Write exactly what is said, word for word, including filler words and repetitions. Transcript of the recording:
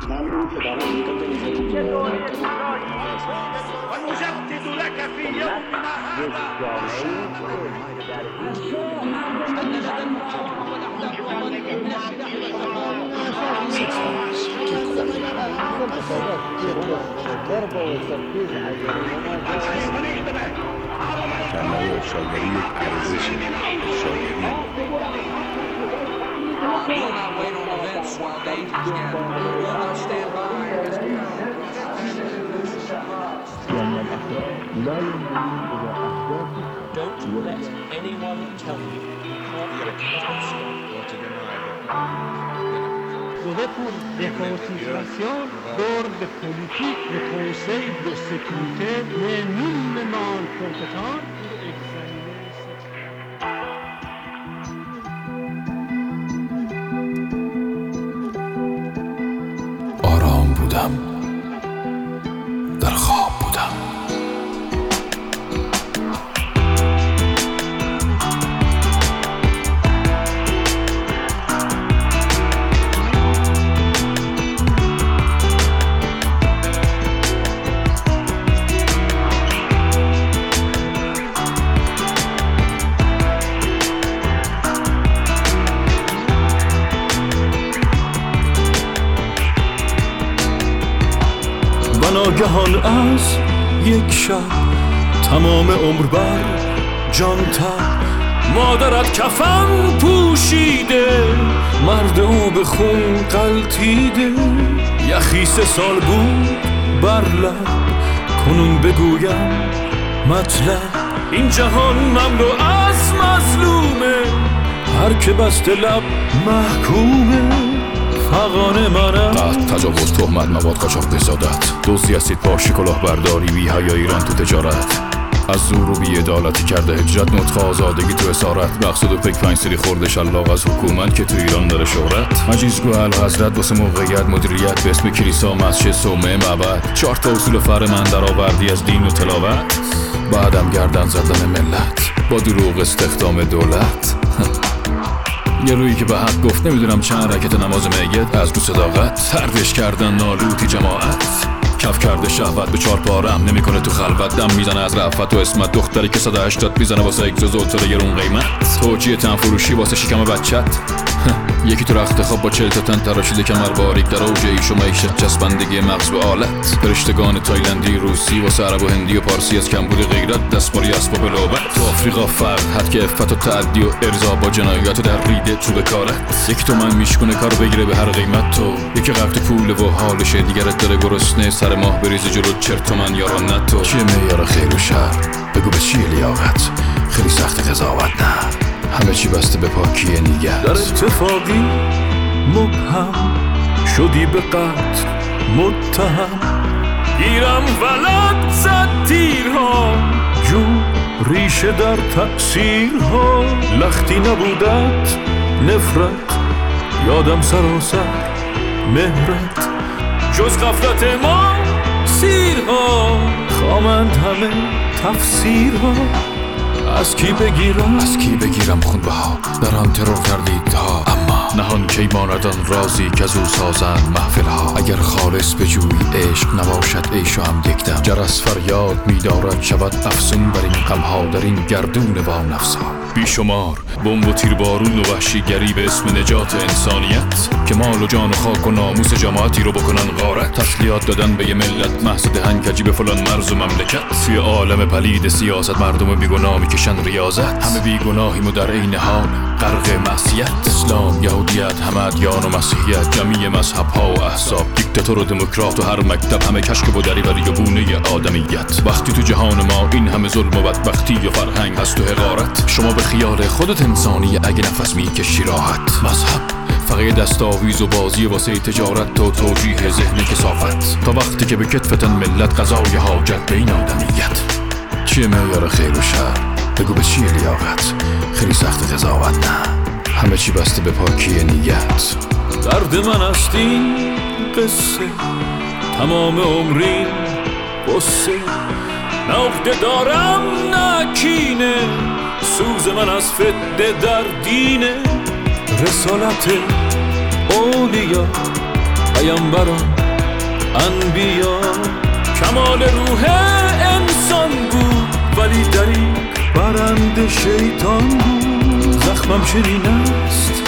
ممنون که برای این ونجدد لك في يومنا هذا تنوع شاعری یک ارزش شاعری Don't let anyone tell you you can't stop. Dove pour déconstitution, d'ordre politique, le Conseil de sécurité n'est nullement compétent pour examiner cette... آرام بودم، در خواب بودم. و ناگهان از یک شب تمام عمر بر جان تب مادرت کفن پوشیده، مرد او به خون غلتیده، یخی سه سال بود بر لب، کنون بگویم مطلب این جهان مملو از مظلومه، هر که بسته لب محکومه. فقان منم قطع تجاوز تهمت مواد قاچاق بزادت دوستی هستید پاشی کلاه برداری بی حیا ایران تو تجارت از زور و بی عدالتی کرده هجرت نطق آزادگی تو اسارت مقصود و پک پنج سری خورده شلاق از حکومت که تو ایران داره شهرت مجیزگو الحضرت واسه موقعیت مدیریت به اسم کلیسا مسجد صومعه معبد چهار تا اصول فر من در آوردی از دین و تلاوت بعدم گردن زدن ملت با دروغ استخدام دولت یه رویی که به حق گفت نمیدونم چند رکعت نماز میگد از رو صداقت تردش کردن نالوتی جماعت کف کرده شهوت به چار پارم نمیکنه تو خلوت دم میزنه از رفت و اسمت دختری که صد و هشتاد میزنه واسه اگزوز اوتر گرون قیمت توجیه تن فروشی واسه شکم بچت یکی تو رخت خواب با چهل تا تن تراشیده کمر باریک در اوج ایش و معیشت چسبندگی مغز به آلت فرشتگان تایلندی روسی واسه عرب و هندی و پارسی از کمبود غیرت دستماری اسباب لعبت تو آفریقا فرق حد که عفت و تعدی و ارضا با جنایات در ریده تو بکارت یکی تو من میشکنه کار بگیره به هر قیمت تو یکی غرق پول و حالشه دیگرت داره گرسنه سر ماه بریزه جلو چرت من یاران نه تو چیه معیار خیر و شر بگو به چیه لیاقت خیلی سخت قضاوت نه همه چی بسته به پاکی نیت در اتفاقی مبهم شدی به قتل متهم گیرم ولد زد تیرها جو ریشه در تأثیرها لختی نبودت نفرت یادم سراسر مهرت جز غفلت ما سیرها خامند همه تفسیرها از کی بگیرم از کی بگیرم خونبه ها در آن ترور کردید ها اما نهان کی ماندان رازی که از او سازند محفل ها اگر خالص به جوی عشق نباشد عیش و هم یکدم جرس فریاد میدارد شود افسون بر این غم ها در این گردون با نفس ها بیشمار بمب و تیربارون و وحشیگری به اسم نجات انسانیت که مال و جان و خاک و ناموس جماعتی رو بکنن غارت تسلیات دادن به یه ملت محض دهن کجی به فلان مرز و مملکت توی عالم پلید سیاست مردم بیگناه میکشن ریاضت همه بیگناهیم و در عین حال غرق معصیت اسلام یهودیت همه ادیان و مسیحیت جمعی مذهب ها و احزاب دیکتاتور و دموکرات و هر مکتب همه کشک و دریوری و گونه آدمیت وقتی تو جهان ما این همه ظلم و بدبختی و فرهنگ هست و حقارت شما به خیال خودت انسانی اگه نفس میکشی راحت مذهب فقط دستاویز و بازی واسه تجارت تا توجیه ذهن کثافت تا وقتی که به کتفتن ملت قضای حاجت به این آدمیت چیه معیار خیر و شر بگو به چیه لیاقت خیلی سخت قضاوت نه همه چی بسته به پاکی نیت درد من است این قصه تمام عمرین قصه نه عقده دارم نه کینه سوز من از فتنه در دینه رسالت اولیا پیامبران انبیا. کمال روح انسان بود ولی دریغ برند شیطان بود. زخمم چنین است